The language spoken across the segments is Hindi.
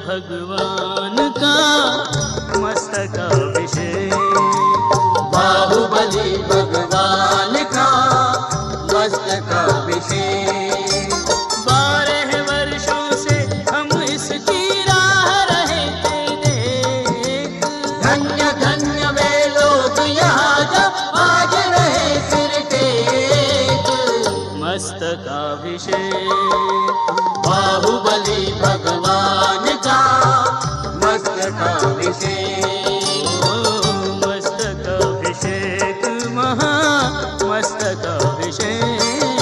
भगवान का मस्तकाभिषेक। बाहुबली भगवान का मस्तकाभिषेक। 12 वर्षों से हम इसकी राह रहे थे देख। धन्य धन्य वे लोग यहाँ जब आज रहे सिर टेक। मस्तकाभिषेक। बाहुबली भगवान का मस्तकाभिषेक। मस्तकाभिषेक महा मस्तकाभिषेक।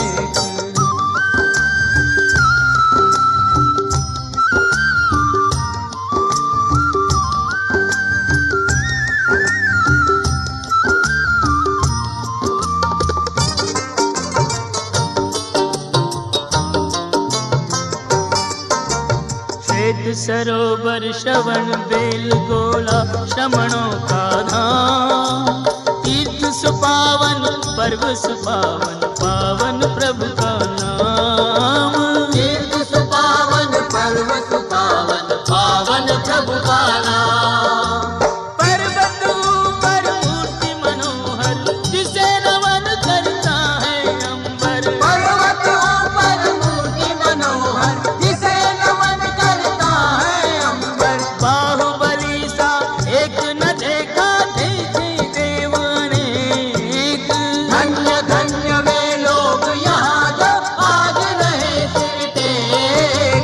श्वेत सरोवर श्रवण बेल गोला श्रमणों का धाम। तीर्थ सुपावन पर्व सुपावन पावन प्रभु का नाम। तीर्थ सुपावन पर्व सुपावन पावन प्रभु का नाम। पर्वत ऊपर मूर्ति मनोहर जिसे नमन करता है अंबर। पर्वत ऊपर मूर्ति मनोहर जिसे नमन करता है अंबर। बाहुबली सा एक न देखा देखे देव अनेक। धन्य धन्य वे लोग यहाँ जब आज रहे सिर टेक।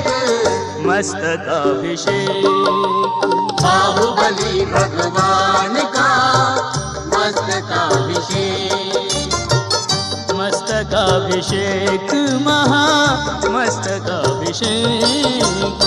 मस्तकाभिषेक। बाहुबली भगवान का मस्तकाभिषेक। मस्तकाभिषेक महा मस्तकाभिषेक।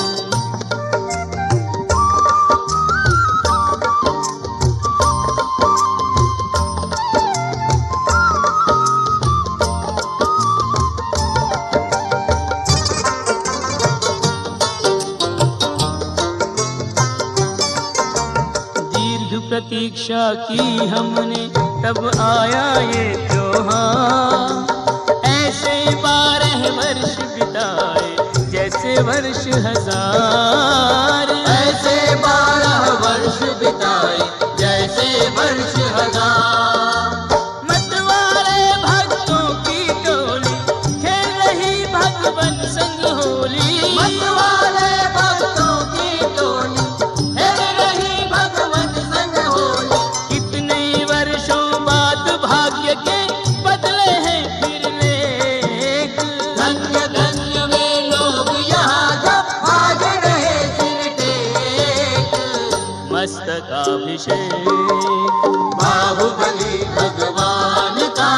दीर्घ प्रतीक्षा की हमने तब आया ये त्योहार। ऐसे 12 वर्ष बिताए जैसे वर्ष हजार। ऐसे 12 वर्ष बिताए जैसे वर्ष हजार। मतवाले भक्तों की टोली खेल रही भगवन संग होली। मतवाले भक्तों की टोली खेल रही भगवन संग होली। कितने वर्षों बाद भाग्य के बदले हैं फिर लेख। धन्य धन्य वे लोग यहाँ जब आज रहे सिर टेक। मस्तकाभिषेक। बाहुबली भगवान का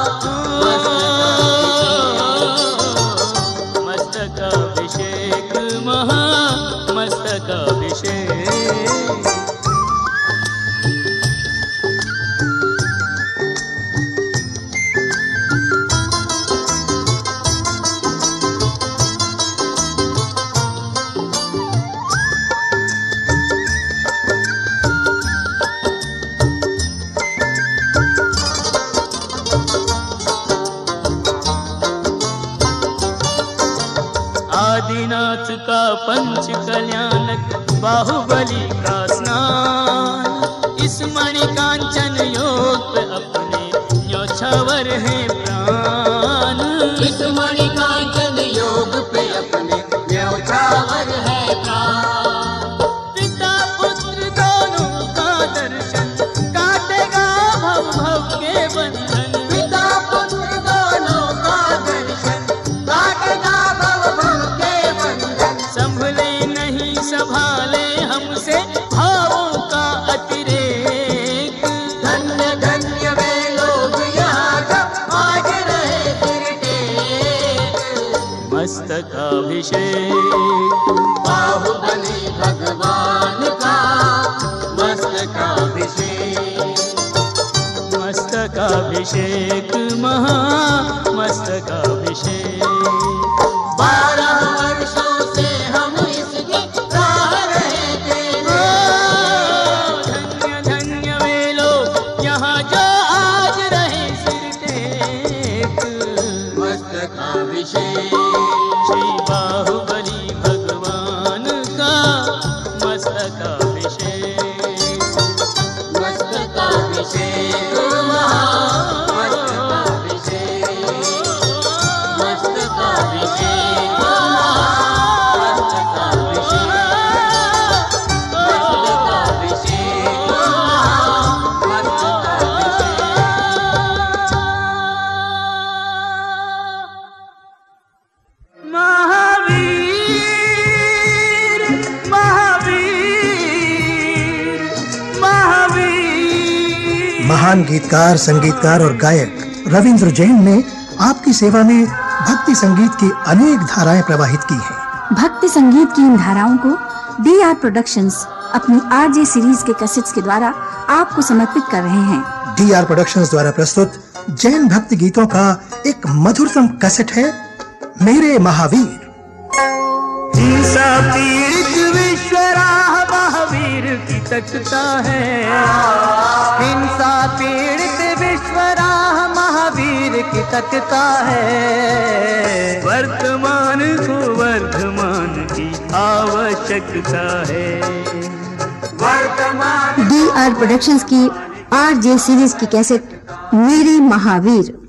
मस्तकाभिषेक महा मस्तकाभिषेक। आदिनाथ का पंच कल्याणक बाहुबली का स्नान। इस मणिकांचन योग पे अपने न्योछावर है प्राण। इस मणिकांचन योग पे अपने न्योछावर है प्राण। पिता पुत्र दोनों का दर्शन काटेगा भव भव के बंधन। पिता पुत्र दोनों का दर्शन काटेगा भव भव के बंधन। संभले नहीं संभाले हमसे भावों का अतिरेक। धन्य धन्य वे लोग यहाँ जब आज रहे सिर टेक। मस्तकाभिषेक। बाहुबली भगवान का मस्तकाभिषेक। मस्तकाभिषेक महा मस्तकाभिषेक। 12 वर्षों से हम इसकी राह रहे थे। धन्य धन्य वे लोग यहाँ जो आज रहे सिर टेक। मस्तकाभिषेक। श्री बाहुबली भगवान का महान गीतकार, संगीतकार और गायक रविंद्र जैन ने आपकी सेवा में भक्ति संगीत की अनेक धाराएं प्रवाहित की हैं। भक्ति संगीत की इन धाराओं को DR प्रोडक्शंस अपनी RJ सीरीज के कैसेट्स के द्वारा आपको समर्पित कर रहे हैं। DR प्रोडक्शंस द्वारा प्रस्तुत जैन भक्ति गीतों का एक मधुरतम कैसेट है मेरे महावीर। हिंसा पीड़ित विश्वराह महावीर की तकता है। हिंसा पीड़ित विश्वराह महावीर की तकता है। वर्तमान को वर्धमान की आवश्यकता है। DR प्रोडक्शंस की RJ सीरीज की कैसेट मेरे महावीर